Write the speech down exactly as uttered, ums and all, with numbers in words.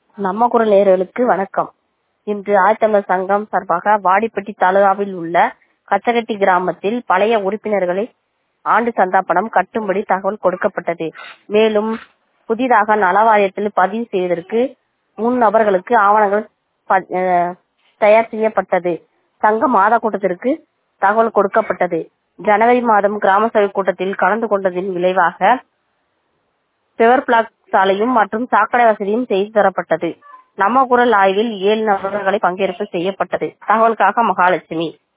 நம்ம குரல் நேயர்களுக்கு வணக்கம். இன்று ஆதித்தமிழர் சங்கம் சார்பாக வாடிப்பட்டி தாலுகாவில் உள்ள கச்சகட்டி கிராமத்தில் பழைய உறுப்பினர்களை ஆண்டு சந்தா பணம் கட்டும்படி தகவல் கொடுக்கப்பட்டது. மேலும் புதிதாக நலவாரியத்தில் பதிவு செய்வதற்கு மூன்று நபர்களுக்கு ஆவணங்கள் தயார் செய்யப்பட்டது. சங்க மாத கூட்டத்திற்கு தகவல் கொடுக்கப்பட்டது. ஜனவரி மாதம் கிராம சபை கூட்டத்தில் கலந்து கொண்டதின் விளைவாக பெவர் பிளாக் சாலையும் மற்றும் சாக்கடை வசதியும் செய்து தரப்பட்டது. நம்ம குரல் ஆய்வில் ஏழு நபர்களை பங்கேற்பு செய்யப்பட்டது. தகவலுக்காக மகாலட்சுமி.